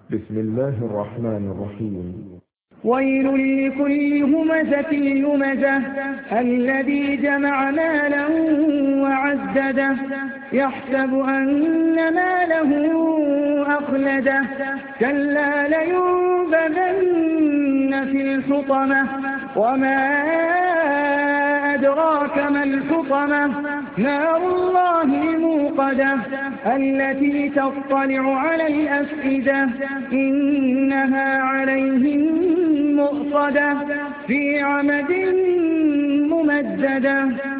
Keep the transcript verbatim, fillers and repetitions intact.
بسم الله الرحمن الرحيم. ويل لكل همزة لمزة الذي جمع مالا وعدده يحسب أن ماله أخلده كلا لينبذن في الحطمة وما أدراك ما الحطمة نار الله الموقدة التي تطلع على الأفئدة إنها عليهم مؤصدة في عمد ممددة.